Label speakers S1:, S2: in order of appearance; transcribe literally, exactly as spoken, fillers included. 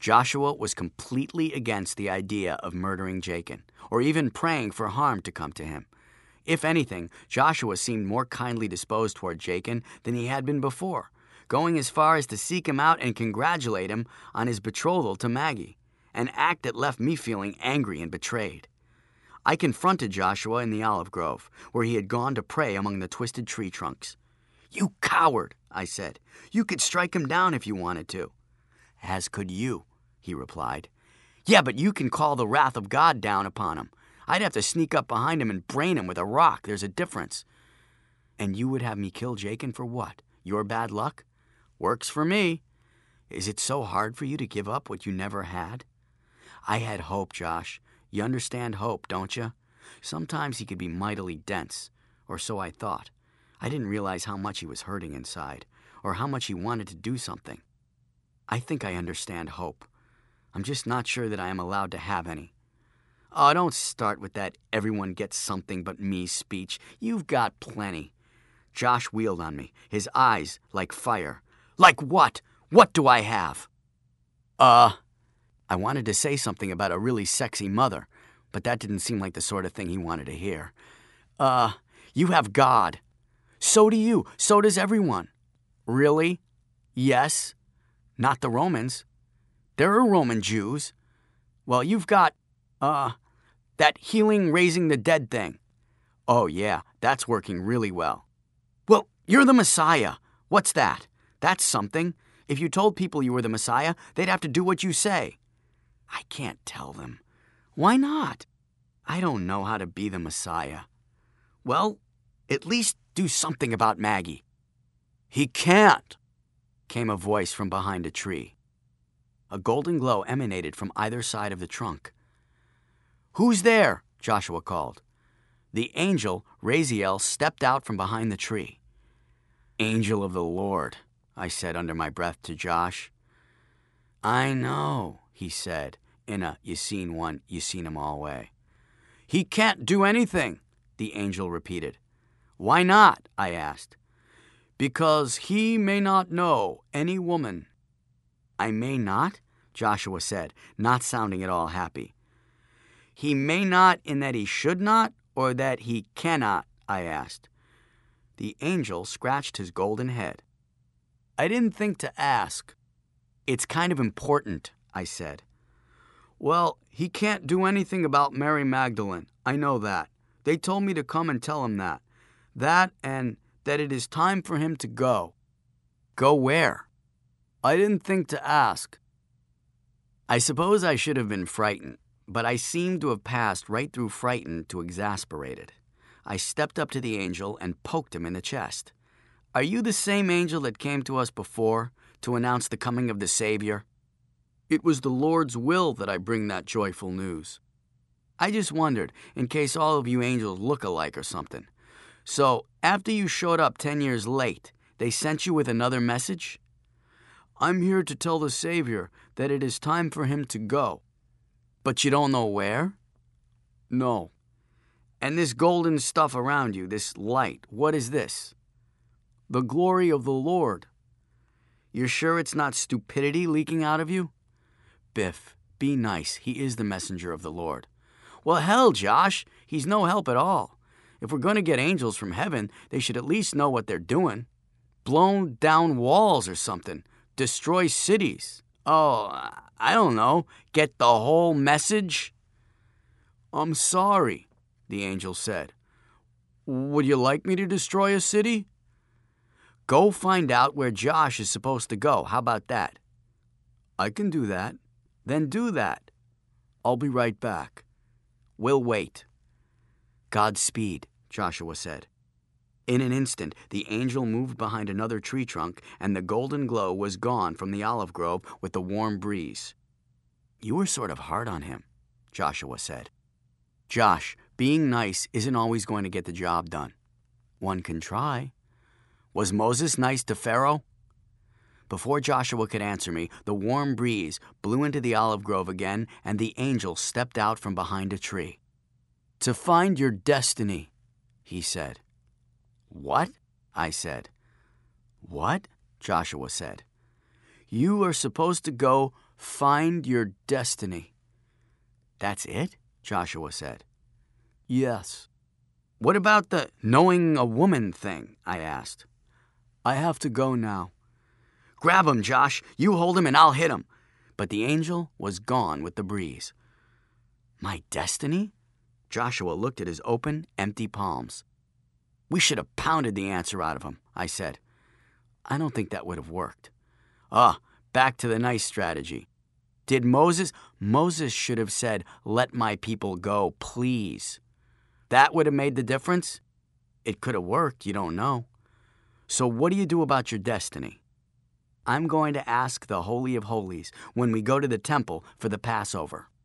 S1: Joshua was completely against the idea of murdering Jachin, or even praying for harm to come to him. If anything, Joshua seemed more kindly disposed toward Jachin than he had been before, going as far as to seek him out and congratulate him on his betrothal to Maggie, an act that left me feeling angry and betrayed. I confronted Joshua in the olive grove, where he had gone to pray among the twisted tree trunks. "You coward," I said. "You could strike him down if you wanted to." "As could you," he replied. "Yeah, but you can call the wrath of God down upon him. I'd have to sneak up behind him and brain him with a rock. There's a difference." "And you would have me kill Jachin for what? Your bad luck?" "Works for me." "Is it so hard for you to give up what you never had?" "I had hope, Josh. You understand hope, don't you? Sometimes he could be mightily dense, or so I thought. I didn't realize how much he was hurting inside, or how much he wanted to do something. I think I understand hope. I'm just not sure that I am allowed to have any." "Oh, don't start with that everyone gets something but me speech. You've got plenty." Josh wheeled on me, his eyes like fire. "Like what? What do I have?" Uh, I wanted to say something about a really sexy mother, but that didn't seem like the sort of thing he wanted to hear. Uh, you have God." "So do you. So does everyone." "Really?" "Yes. Not the Romans. There are Roman Jews." "Well, you've got, uh, that healing, raising the dead thing." "Oh, yeah, that's working really well." "Well, you're the Messiah. What's that? That's something. If you told people you were the Messiah, they'd have to do what you say." "I can't tell them." "Why not?" "I don't know how to be the Messiah." "Well, at least do something about Maggie." "He can't," came a voice from behind a tree. A golden glow emanated from either side of the trunk. "Who's there?" Joshua called. The angel, Raziel, stepped out from behind the tree. "Angel of the Lord," I said under my breath to Josh. "I know," he said, in a you seen one, you seen 'em all way. "He can't do anything," the angel repeated. "Why not?" I asked. "Because he may not know any woman." "I may not?" Joshua said, not sounding at all happy. "He may not in that he should not, or that he cannot?" I asked. The angel scratched his golden head. "I didn't think to ask." "It's kind of important," I said. "Well, he can't do anything about Mary Magdalene. I know that. They told me to come and tell him that. That and that it is time for him to go." "Go where?" "I didn't think to ask." I suppose I should have been frightened, but I seemed to have passed right through frightened to exasperated. I stepped up to the angel and poked him in the chest. "Are you the same angel that came to us before to announce the coming of the Savior?" "It was the Lord's will that I bring that joyful news." "I just wondered, in case all of you angels look alike or something. So, after you showed up ten years late, they sent you with another message?" "I'm here to tell the Savior that it is time for him to go." "But you don't know where?" "No." "And this golden stuff around you, this light, what is this?" "The glory of the Lord." "You're sure it's not stupidity leaking out of you?" "Biff, be nice. He is the messenger of the Lord." "Well, hell, Josh, he's no help at all. If we're going to get angels from heaven, they should at least know what they're doing. Blown down walls or something. Destroy cities. Oh, I don't know. Get the whole message?" "I'm sorry," the angel said. "Would you like me to destroy a city?" "Go find out where Josh is supposed to go. How about that?" "I can do that." "Then do that." "I'll be right back." "We'll wait." "Godspeed," Joshua said. In an instant, the angel moved behind another tree trunk, and the golden glow was gone from the olive grove with the warm breeze. "You were sort of hard on him," Joshua said. "Josh, being nice isn't always going to get the job done." "One can try." "Was Moses nice to Pharaoh?" Before Joshua could answer me, the warm breeze blew into the olive grove again, and the angel stepped out from behind a tree. "To find your destiny," he said. "What?" I said. "What?" Joshua said. "You are supposed to go Find your destiny. That's it? Joshua said. Yes. What about the knowing a woman thing? I asked. I have to go now. Grab him, Josh. You hold him and I'll hit him. But the angel was gone with the breeze. My destiny? Joshua looked at his open, empty palms. We should have pounded the answer out of him, I said. I don't think that would have worked. Ah, back to the nice strategy. Did Moses? Moses should have said, let my people go, please. That would have made the difference? It could have worked, you don't know. So what do you do about your destiny? I'm going to ask the Holy of Holies when we go to the temple for the Passover.